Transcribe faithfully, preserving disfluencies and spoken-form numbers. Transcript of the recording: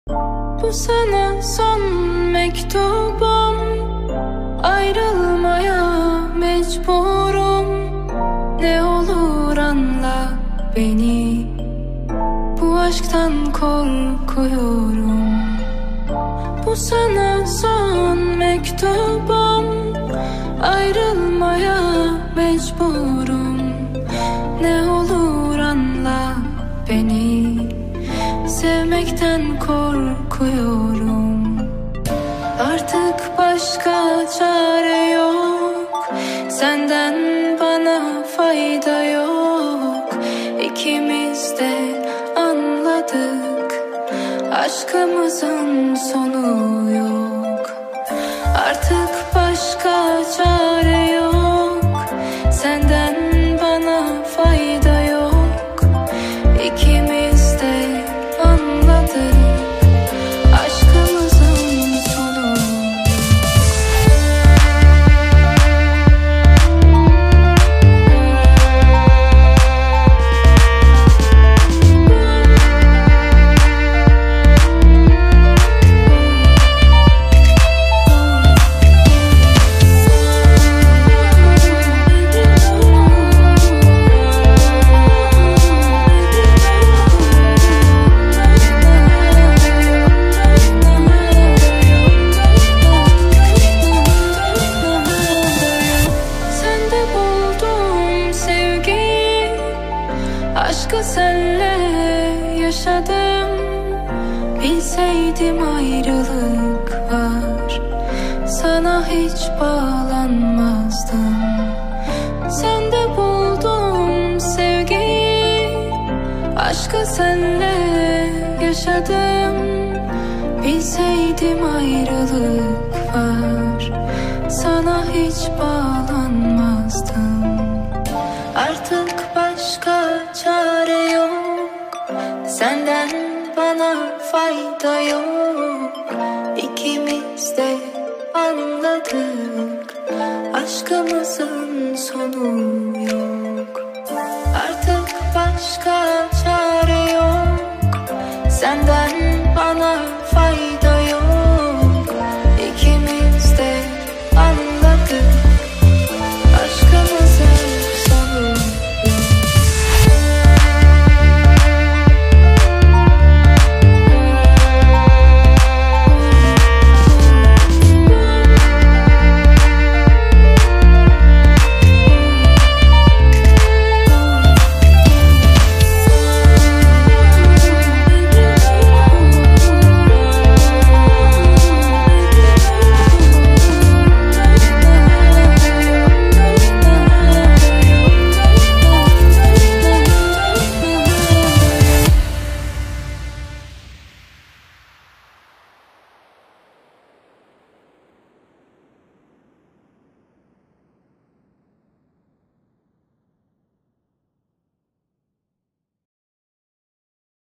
Bu sana son mektubum, ayrılmaya mecburum. Ne olur anla beni, bu aşktan korkuyorum. Bu sana son mektubum, ayrılmaya mecburum. Ne olur anla beni, sevmekten korkuyorum. Artık başka çare yok, senden bana fayda yok. İkimiz de anladık, aşkımızın sonu yok. Artık başka çare yok, senden bana fayda yok. İkimiz de anladık, aşkımızın sonu. Aşkı senle yaşadım, bilseydim ayrılık var, sana hiç bağlanmazdım. Sende buldum sevgiyi, aşkı senle yaşadım, bilseydim ayrılık var, sana hiç bağlanmazdım. Artık başka çare yok, senden bana fayda yok. İkimiz de anladık, aşkımızın sonu yok. Artık başka çare yok, senden bana fayda